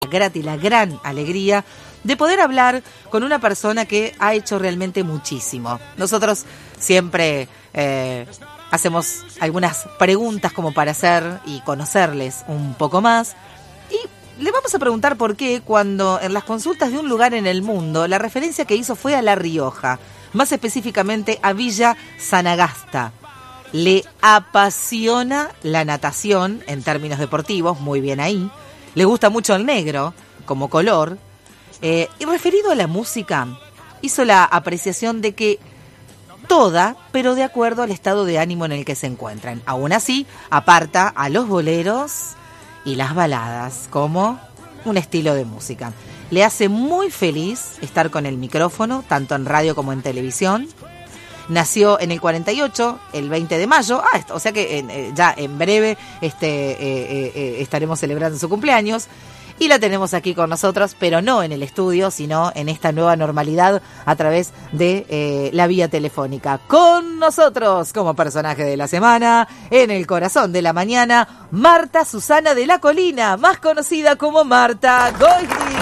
grata y la gran alegría de poder hablar con una persona que ha hecho realmente muchísimo. Nosotros siempre hacemos algunas preguntas como para hacer y conocerles un poco más. Y le vamos a preguntar por qué cuando en las consultas de un lugar en el mundo, la referencia que hizo fue a La Rioja, más específicamente a Villa Sanagasta. Le apasiona la natación en términos deportivos, muy bien ahí. Le gusta mucho el negro como color. Y referido a la música, hizo la apreciación de que toda, pero de acuerdo al estado de ánimo en el que se encuentran. Aún así, aparta a los boleros y las baladas como un estilo de música. Le hace muy feliz estar con el micrófono, tanto en radio como en televisión. Nació en el 48, el 20 de mayo, o sea que ya en breve estaremos celebrando su cumpleaños. Y la tenemos aquí con nosotros, pero no en el estudio, sino en esta nueva normalidad a través de la vía telefónica. Con nosotros, como personaje de la semana, en el corazón de la mañana, Marta Susana de la Colina, más conocida como Marta Goiti.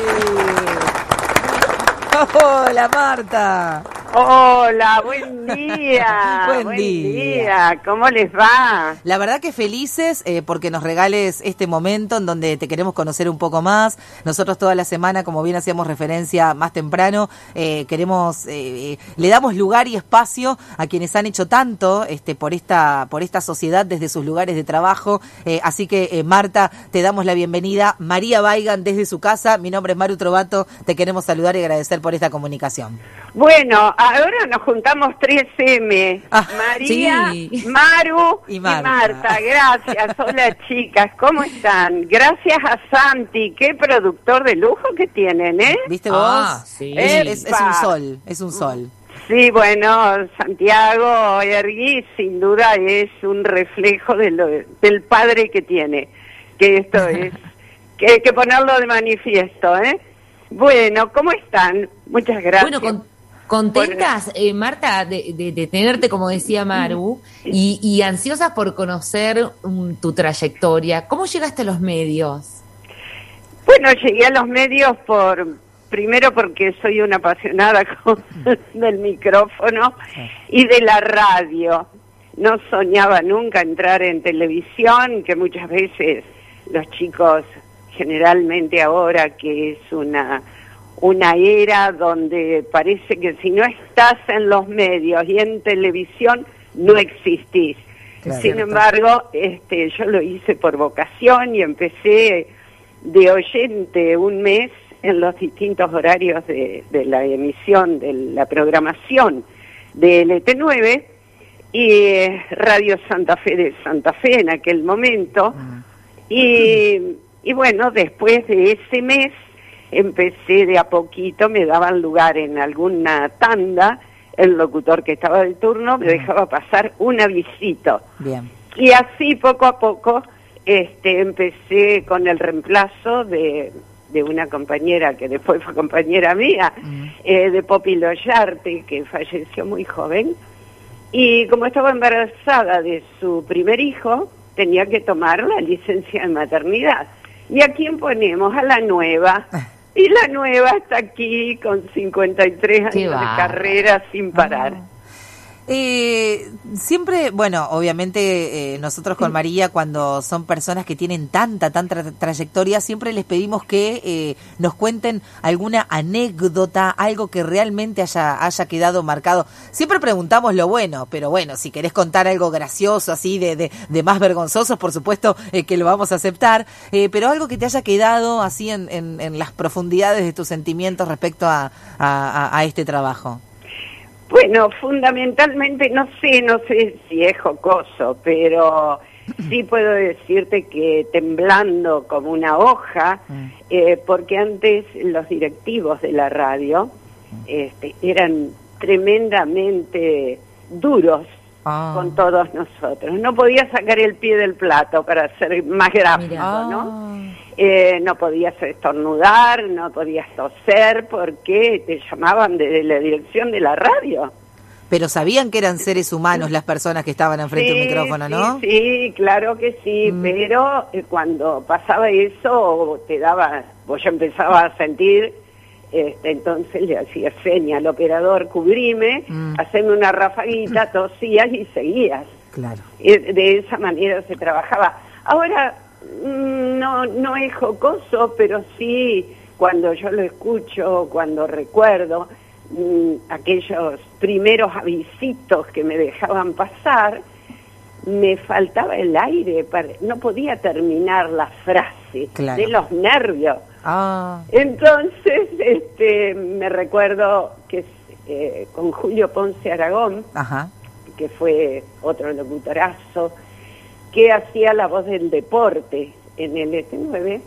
Hola, Marta. Hola, buen día. Buen día. ¿Cómo les va? La verdad que felices porque nos regales este momento en donde te queremos conocer un poco más. Nosotros toda la semana, como bien hacíamos referencia más temprano, queremos, le damos lugar y espacio a quienes han hecho tanto por esta sociedad desde sus lugares de trabajo. Así que, Marta, te damos la bienvenida. María Weigand desde su casa. Mi nombre es Maru Trovato. Te queremos saludar y agradecer por esta comunicación. Bueno, ahora nos juntamos 3M. María, sí. Maru y Marta. Gracias. Hola, chicas. ¿Cómo están? Gracias a Santi. Qué productor de lujo que tienen, ¿eh? ¿Viste vos? Sí. Es un sol. Sí, bueno, Santiago Ergui sin duda es un reflejo del padre que tiene. Que esto es, que hay que ponerlo de manifiesto, ¿eh? Bueno, ¿cómo están? Muchas gracias. Bueno, contentas, Marta, de tenerte, como decía Maru, y ansiosas por conocer tu trayectoria. ¿Cómo llegaste a los medios? Bueno, llegué a los medios primero porque soy una apasionada del micrófono y de la radio. No soñaba nunca entrar en televisión, que muchas veces los chicos, generalmente ahora que es una era donde parece que si no estás en los medios y en televisión no existís. Claro. Sin embargo, yo lo hice por vocación y empecé de oyente un mes en los distintos horarios de la emisión, de la programación de LT9 y Radio Santa Fe de Santa Fe en aquel momento. Y bueno, después de ese mes empecé de a poquito, me daban lugar en alguna tanda, el locutor que estaba de turno me dejaba pasar un avisito. Bien. Y así poco a poco empecé con el reemplazo de una compañera que después fue compañera mía, de Popi Loyarte, que falleció muy joven. Y como estaba embarazada de su primer hijo, tenía que tomar la licencia de maternidad. ¿Y a quién ponemos? A la nueva. Y la nueva está aquí con 53 años de carrera sin parar. Siempre, bueno, obviamente nosotros con María, cuando son personas que tienen tanta trayectoria, siempre les pedimos que nos cuenten alguna anécdota, algo que realmente haya quedado marcado. Siempre preguntamos lo bueno, pero bueno, si querés contar algo gracioso, así de más vergonzosos, por supuesto que lo vamos a aceptar, pero algo que te haya quedado así en las profundidades de tus sentimientos respecto a este trabajo. Bueno, fundamentalmente, no sé si es jocoso, pero sí puedo decirte que temblando como una hoja, porque antes los directivos de la radio eran tremendamente duros con todos nosotros. No podía sacar el pie del plato, para ser más gráfico, ¿no? No podías estornudar, no podías toser, porque te llamaban desde la dirección de la radio. pero sabían que eran seres humanos las personas que estaban enfrente del micrófono, ¿no? Sí, claro que sí, pero cuando pasaba eso vos ya empezabas a sentir, entonces le hacía seña al operador, cubrime, haceme una rafaguita, tosías y seguías. Claro. De esa manera se trabajaba. Ahora, no es jocoso, pero sí, cuando yo lo escucho, cuando recuerdo aquellos primeros avisitos que me dejaban pasar, me faltaba el aire, no podía terminar la frase, de los nervios. Entonces, me recuerdo que con Julio Ponce Aragón, que fue otro locutorazo, que hacía la voz del deporte en el ET9,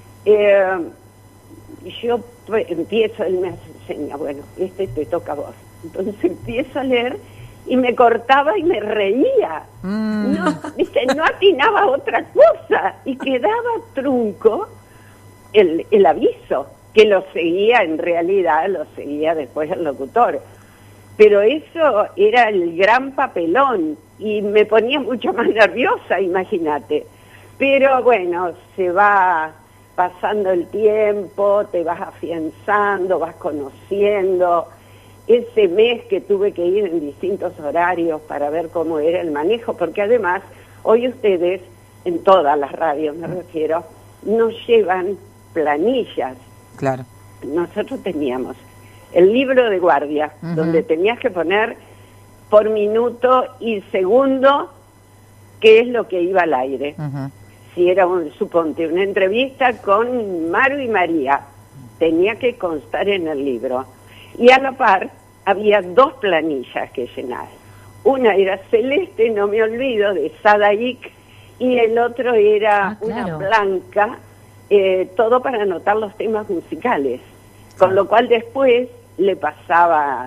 yo empiezo, él me hace seña, bueno, te toca a vos. Entonces empiezo a leer y me cortaba y me reía. No, ¿viste? No atinaba otra cosa y quedaba trunco el aviso, que lo seguía, en realidad lo seguía después el locutor. Pero eso era el gran papelón y me ponía mucho más nerviosa, imagínate. Pero bueno, se va pasando el tiempo, te vas afianzando, vas conociendo. Ese mes que tuve que ir en distintos horarios para ver cómo era el manejo, porque además, hoy ustedes, en todas las radios me refiero, nos llevan planillas. Claro. Nosotros teníamos el libro de guardia, donde tenías que poner por minuto y segundo qué es lo que iba al aire. Si era, suponte, una entrevista con Maru y María, tenía que constar en el libro. Y a la par, había 2 planillas que llenar. Una era celeste, no me olvido, de Sadaik, y el otro era una blanca, todo para anotar los temas musicales. Con lo cual después le pasaba,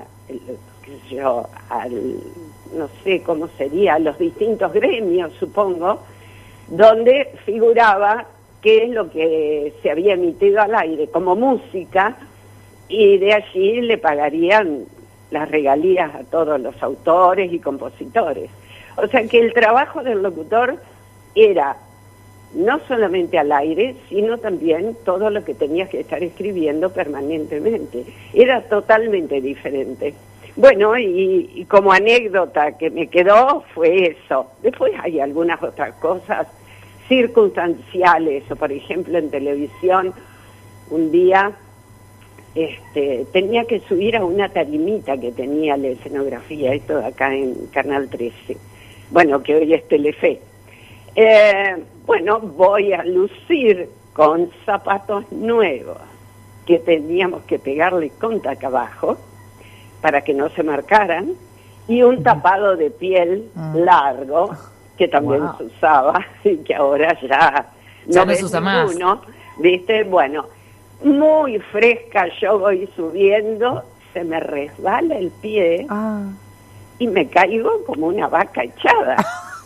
no sé cómo sería, a los distintos gremios, supongo, donde figuraba qué es lo que se había emitido al aire como música, y de allí le pagarían las regalías a todos los autores y compositores. O sea que el trabajo del locutor era no solamente al aire, sino también todo lo que tenías que estar escribiendo permanentemente. Era totalmente diferente. Bueno, y como anécdota que me quedó fue eso. Después hay algunas otras cosas circunstanciales, o por ejemplo en televisión, un día tenía que subir a una tarimita que tenía la escenografía, esto de acá en Canal 13, bueno, que hoy es Telefe. Bueno, voy a lucir con zapatos nuevos, que teníamos que pegarle con taca abajo, para que no se marcaran, y un tapado de piel largo, que también se usaba, y que ahora ya no se usa más, ¿viste? Bueno, muy fresca, yo voy subiendo, se me resbala el pie, y me caigo como una vaca echada.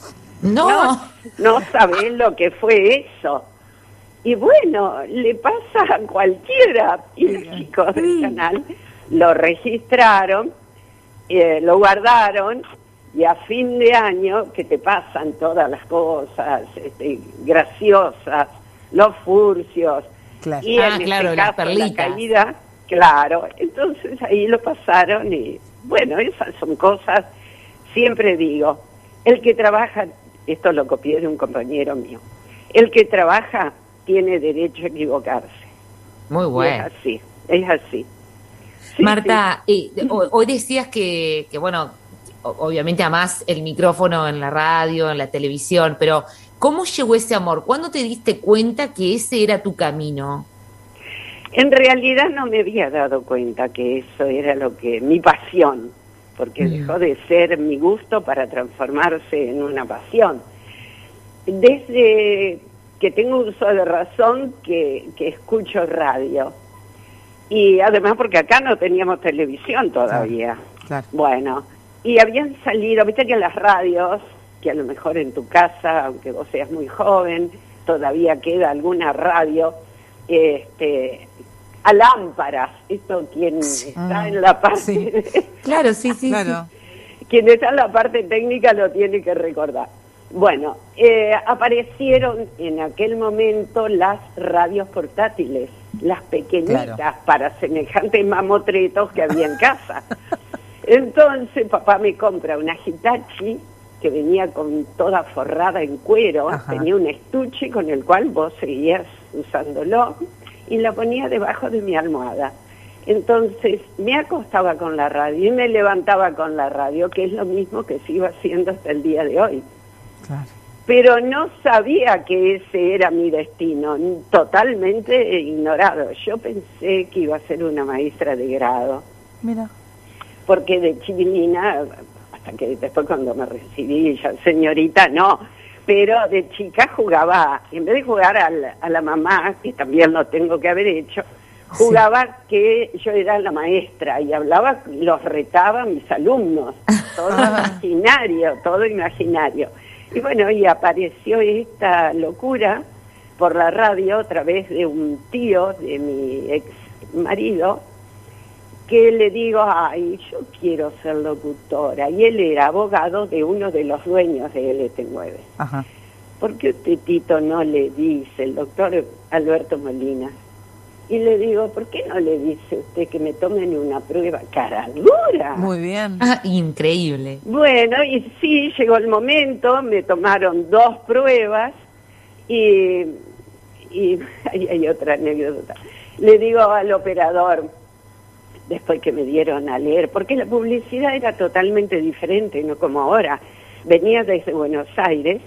No sabés lo que fue eso. Y bueno, le pasa a cualquiera, y los chicos del canal lo registraron, lo guardaron, y a fin de año, que te pasan todas las cosas graciosas, los furcios, y en este caso la caída, entonces ahí lo pasaron, y bueno, esas son cosas, siempre digo, el que trabaja, esto lo copié de un compañero mío, el que trabaja tiene derecho a equivocarse. Muy bueno. Es así. Sí, Marta, hoy decías que bueno, obviamente amás el micrófono en la radio, en la televisión, pero ¿cómo llegó ese amor? ¿Cuándo te diste cuenta que ese era tu camino? En realidad no me había dado cuenta que eso era mi pasión, porque dejó de ser mi gusto para transformarse en una pasión. Desde que tengo uso de razón que escucho radio. Y además porque acá no teníamos televisión todavía. Claro. Bueno, y habían salido, viste que en las radios, que a lo mejor en tu casa, aunque vos seas muy joven, todavía queda alguna radio, a lámparas, esto quien está en la parte... Claro, sí. quien está en la parte técnica lo tiene que recordar. Bueno, aparecieron en aquel momento las radios portátiles, las pequeñitas, claro, para semejantes mamotretos que había en casa. Entonces papá me compra una Hitachi que venía con toda forrada en cuero, ajá, tenía un estuche con el cual vos seguías usándolo y la ponía debajo de mi almohada. Entonces me acostaba con la radio y me levantaba con la radio, que es lo mismo que sigo haciendo hasta el día de hoy. Claro. Pero no sabía que ese era mi destino, totalmente ignorado. Yo pensé que iba a ser una maestra de grado. Mira. Porque de chiquilina, hasta que después cuando me recibí, ya señorita, no. Pero de chica jugaba, en vez de jugar a la mamá, que también lo tengo que haber hecho, jugaba sí, que yo era la maestra y hablaba, los retaba a mis alumnos. Todo imaginario, todo imaginario. Y bueno, y apareció esta locura por la radio a través de un tío de mi ex marido, que le digo, ay, yo quiero ser locutora. Y él era abogado de uno de los dueños de LT9. Ajá. ¿Por qué usted, Tito, no le dice, el doctor Alberto Molina? Y le digo, ¿por qué no le dice usted que me tomen una prueba? ¡Cara dura! Muy bien. Ah, increíble. Bueno, y sí, llegó el momento, me tomaron 2 pruebas y ahí hay otra anécdota. Le digo al operador, después que me dieron a leer, porque la publicidad era totalmente diferente, no como ahora. Venía desde Buenos Aires,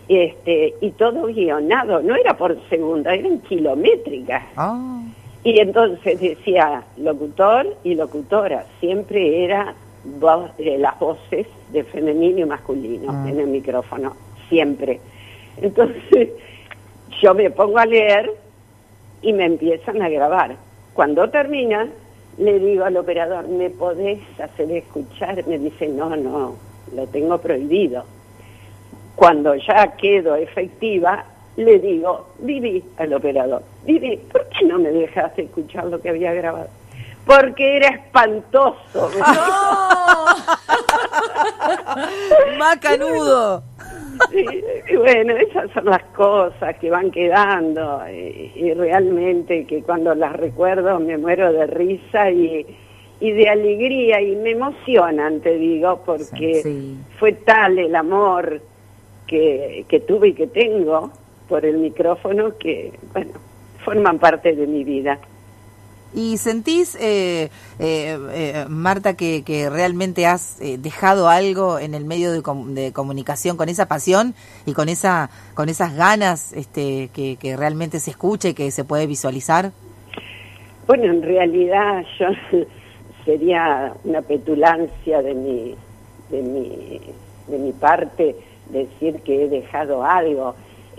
y todo guionado, no era por segunda, eran kilométricas. Oh. Y entonces decía locutor y locutora, siempre era las voces de femenino y masculino en el micrófono, siempre. Entonces yo me pongo a leer y me empiezan a grabar. Cuando termina, le digo al operador, ¿me podés hacer escuchar? Me dice, no, lo tengo prohibido. Cuando ya quedo efectiva, le digo, Vivi, al operador, Vivi, ¿por qué no me dejaste escuchar lo que había grabado? Porque era espantoso. ¡No! ¡Macanudo! Y bueno, esas son las cosas que van quedando y realmente que cuando las recuerdo me muero de risa y de alegría y me emocionan, te digo, porque sí, fue tal el amor que tuve y que tengo por el micrófono que, bueno, forman parte de mi vida. ¿Y sentís, Marta, que realmente has dejado algo en el medio de comunicación con esa pasión y con esas ganas que realmente se escucha y que se puede visualizar? Bueno, en realidad yo sería una petulancia de mi parte decir que he dejado algo.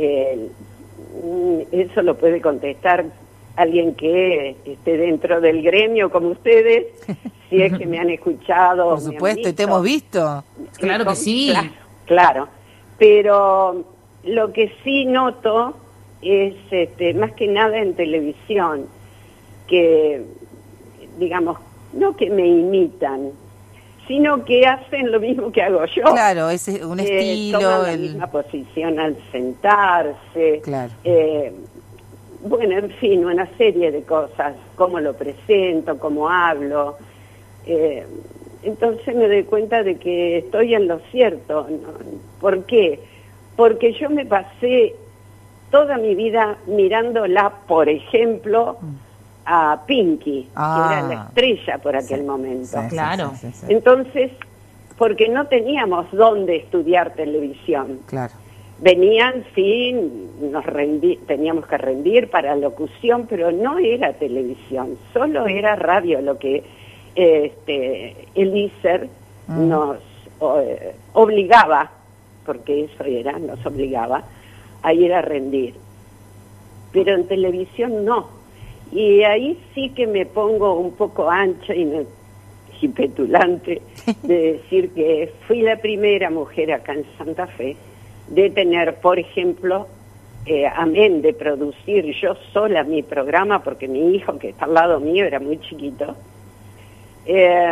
Eso lo puede contestar alguien que esté dentro del gremio como ustedes, si es que me han escuchado. Por supuesto, y te hemos visto. Claro que sí. Claro, pero lo que sí noto es, más que nada en televisión, que, digamos, no que me imitan, sino que hacen lo mismo que hago yo. Claro, es un estilo. Toman la misma posición al sentarse. Claro. Bueno, en fin, una serie de cosas, cómo lo presento, cómo hablo. Entonces me doy cuenta de que estoy en lo cierto. ¿Por qué? Porque yo me pasé toda mi vida mirándola, por ejemplo, a Pinky, que era la estrella por aquel momento. Sí, claro. Sí. Entonces, porque no teníamos dónde estudiar televisión. Claro. Venían, sí, teníamos que rendir para locución, pero no era televisión, solo era radio, lo que el ISER nos obligaba, porque eso era, nos obligaba a ir a rendir. Pero en televisión no. Y ahí sí que me pongo un poco ancha y petulante de decir que fui la primera mujer acá en Santa Fe de tener, por ejemplo, amén de producir yo sola mi programa, porque mi hijo, que está al lado mío, era muy chiquito,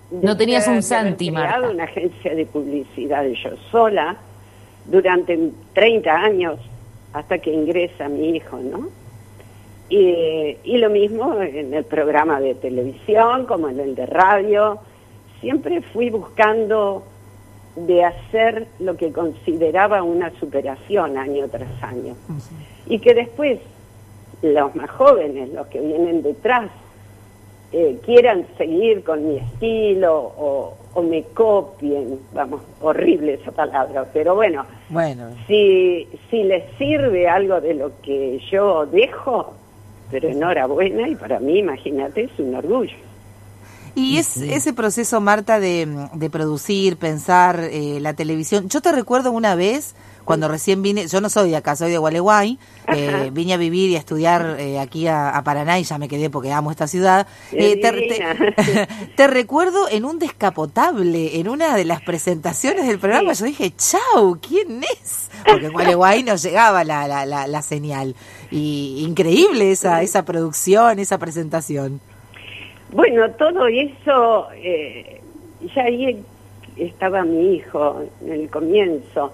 No tenías un Santi, He creado Marta. una agencia de publicidad yo sola durante 30 años hasta que ingresa mi hijo, ¿no? Y lo mismo en el programa de televisión como en el de radio. Siempre fui buscando de hacer lo que consideraba una superación año tras año. Y que después los más jóvenes, los que vienen detrás, quieran seguir con mi estilo o me copien, vamos, horrible esa palabra, pero bueno, si les sirve algo de lo que yo dejo, pero enhorabuena, y para mí, imagínate, es un orgullo. Y ese proceso, Marta, de producir, pensar la televisión. Yo te recuerdo una vez, cuando recién vine, yo no soy de acá, soy de Gualeguay, vine a vivir y a estudiar aquí a Paraná y ya me quedé porque amo esta ciudad. Te recuerdo en un descapotable, en una de las presentaciones del programa, yo dije, chau, ¿quién es? Porque en Gualeguay no llegaba la señal. Y increíble esa producción, esa presentación. Bueno, todo eso, ya ahí estaba mi hijo en el comienzo.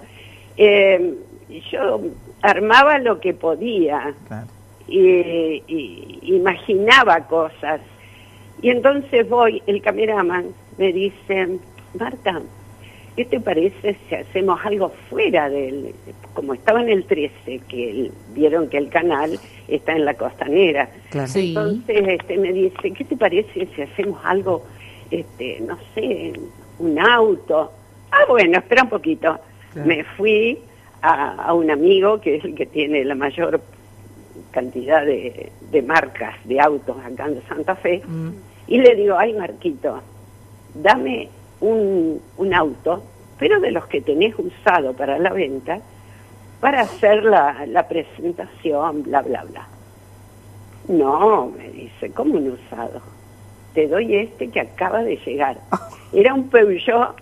Yo armaba lo que podía, claro, y imaginaba cosas. Y entonces el cameraman me dice, Marta, ¿qué te parece si hacemos algo fuera como estaba en el 13, que vieron que el canal está en la Costanera? Claro. Sí. Entonces me dice, ¿qué te parece si hacemos algo, no sé, un auto? Bueno, espera un poquito. Claro. Me fui a un amigo que es el que tiene la mayor cantidad de marcas de autos acá en Santa Fe, y le digo, ay, Marquito, dame un auto, pero de los que tenés usado para la venta, para hacer la presentación, bla, bla, bla. No, me dice, ¿cómo un usado? Te doy que acaba de llegar. Era un Peugeot,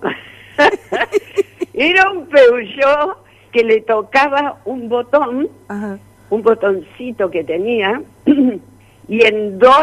era un Peugeot que le tocaba un botón, ajá, un botoncito que tenía, y en 2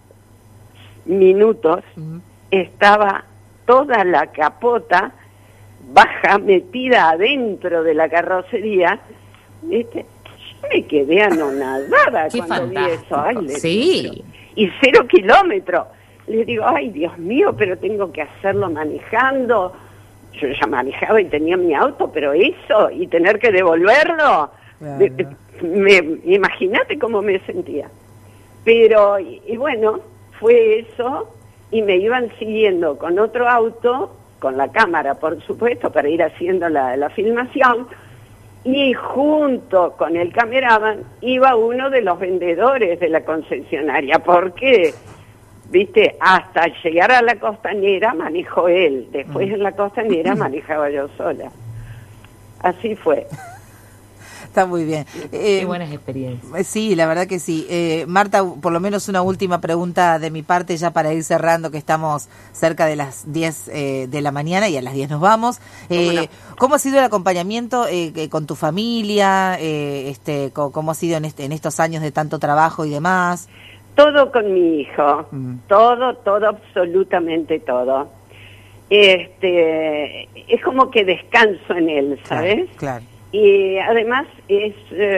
minutos estaba toda la capota baja, metida adentro de la carrocería. Yo me quedé anonadada cuando vi eso. Ay, sí. Y 0 kilómetros. Le digo, ay, Dios mío, pero tengo que hacerlo manejando. Yo ya manejaba y tenía mi auto, pero eso, y tener que devolverlo, claro. Imagínate cómo me sentía. Pero, y bueno, fue eso, y me iban siguiendo con otro auto, con la cámara, por supuesto, para ir haciendo la filmación, y junto con el cameraman iba uno de los vendedores de la concesionaria, porque, viste, hasta llegar a la Costanera manejó él, después en la Costanera manejaba yo sola. Así fue. Está muy bien. Qué buenas experiencias. Sí, la verdad que sí. Marta, por lo menos una última pregunta de mi parte ya para ir cerrando, que estamos cerca de las 10 de la mañana y a las 10 nos vamos. ¿Cómo ha sido el acompañamiento con tu familia? ¿Cómo ha sido en estos años de tanto trabajo y demás? Todo con mi hijo. Todo, absolutamente todo. Es como que descanso en él, ¿sabes? Claro. Y además es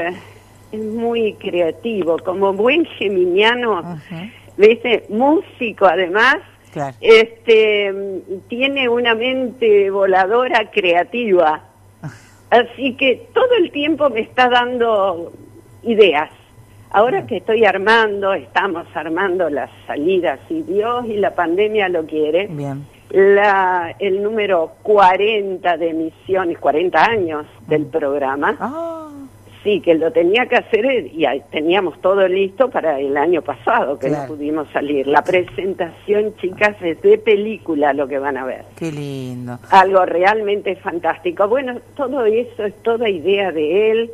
muy creativo, como buen geminiano, ¿viste? Músico además, claro. Tiene una mente voladora creativa, así que todo el tiempo me está dando ideas. Ahora que estamos armando las salidas, si Dios y la pandemia lo quiere. Bien. El número 40 de emisiones, 40 años del programa. Sí, que lo tenía que hacer y teníamos todo listo para el año pasado, que claro, no pudimos salir. La presentación, chicas, es de película lo que van a ver. Qué lindo. Algo realmente fantástico. Bueno, todo eso es toda idea de él.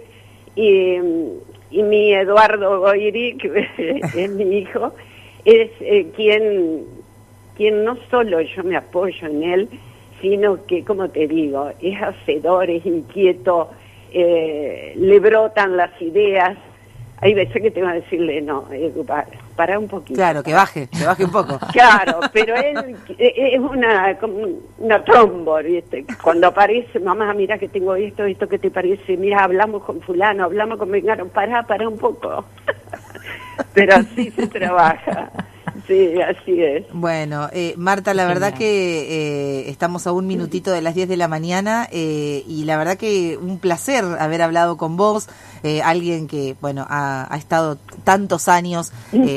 Y mi Eduardo Goiri, que es mi hijo, es quien no solo yo me apoyo en él, sino que, como te digo, es hacedor, es inquieto, le brotan las ideas. Hay veces que tengo que decirle, no, para un poquito. Claro, que baje un poco. Claro, pero él es como una trombo, ¿viste? Cuando aparece, mamá, mira que tengo esto que te parece, mira, hablamos con fulano, hablamos con Mengano, para un poco. Pero así se trabaja. Sí, así es. Bueno, Marta, la verdad que estamos a un minutito de las 10 de la mañana y la verdad que un placer haber hablado con vos, alguien que, bueno, ha estado tantos años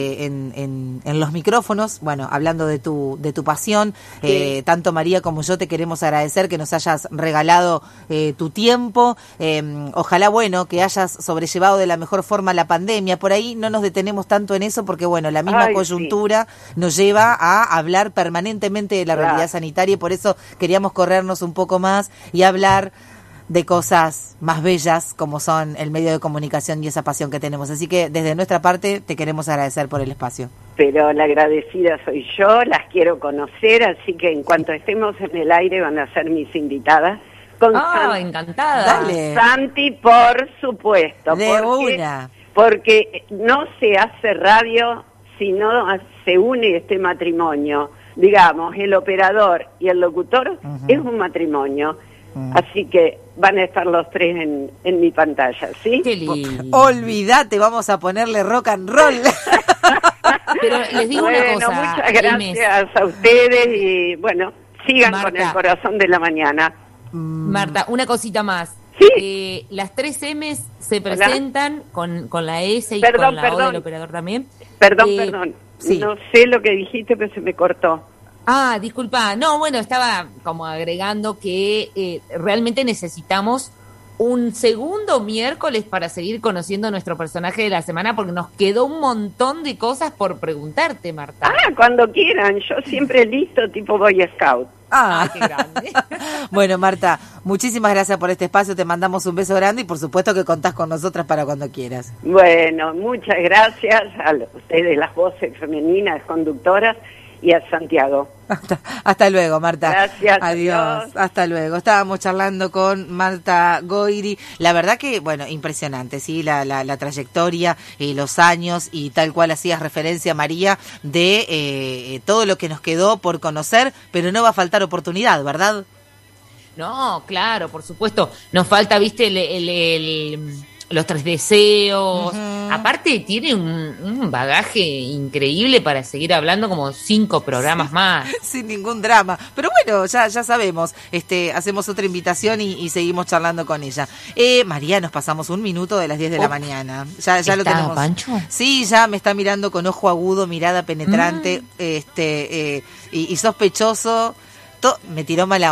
en los micrófonos, bueno, hablando de tu pasión. Sí. Tanto María como yo te queremos agradecer que nos hayas regalado tu tiempo. Ojalá, bueno, que hayas sobrellevado de la mejor forma la pandemia. Por ahí no nos detenemos tanto en eso porque, bueno, la misma coyuntura nos lleva a hablar permanentemente de la realidad sanitaria y por eso queríamos corrernos un poco más y hablar de cosas más bellas como son el medio de comunicación y esa pasión que tenemos. Así que desde nuestra parte te queremos agradecer por el espacio. Pero la agradecida soy yo, las quiero conocer, así que en cuanto estemos en el aire van a ser mis invitadas. Con encantada. Dale. Santi, por supuesto. Porque no se hace radio si no se une este matrimonio. Digamos, el operador y el locutor es un matrimonio. Así que van a estar los tres en mi pantalla, ¿sí? Qué lindo. Olvídate, vamos a ponerle rock and roll. Pero les digo una cosa. Muchas gracias a ustedes y bueno, sigan Marta, con el corazón de la mañana. Marta, una cosita más. ¿Sí? Las 3 M's se presentan con la S y con la O del operador también. Perdón. Sí. No sé lo que dijiste, pero se me cortó. Disculpa. No, bueno, estaba como agregando que realmente necesitamos un segundo miércoles para seguir conociendo nuestro personaje de la semana porque nos quedó un montón de cosas por preguntarte, Marta. Cuando quieran. Yo siempre listo, tipo Boy Scout. Qué grande. Bueno, Marta, muchísimas gracias por este espacio, te mandamos un beso grande y por supuesto que contás con nosotras para cuando quieras. Bueno, muchas gracias a ustedes, las voces femeninas, conductoras, y a Santiago. Hasta luego, Marta. Gracias. Adiós. Hasta luego. Estábamos charlando con Marta Goiri. La verdad que, bueno, impresionante, ¿sí? La trayectoria, los años y tal cual hacías referencia, María, de todo lo que nos quedó por conocer, pero no va a faltar oportunidad, ¿verdad? No, claro, por supuesto. Nos falta, viste, los 3 deseos. Aparte tiene un bagaje increíble para seguir hablando como 5 programas más. Sin ningún drama. Pero bueno, ya sabemos. Hacemos otra invitación y seguimos charlando con ella. María, nos pasamos un minuto de las 10 de la mañana. Ya lo tenemos. Pancho? Sí, ya me está mirando con ojo agudo, mirada penetrante, y sospechoso. Me tiró mala